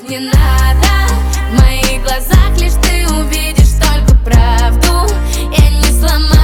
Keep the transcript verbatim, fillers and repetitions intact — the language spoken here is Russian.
не надо. В моих глазах лишь ты увидишь только правду. Я не сломаю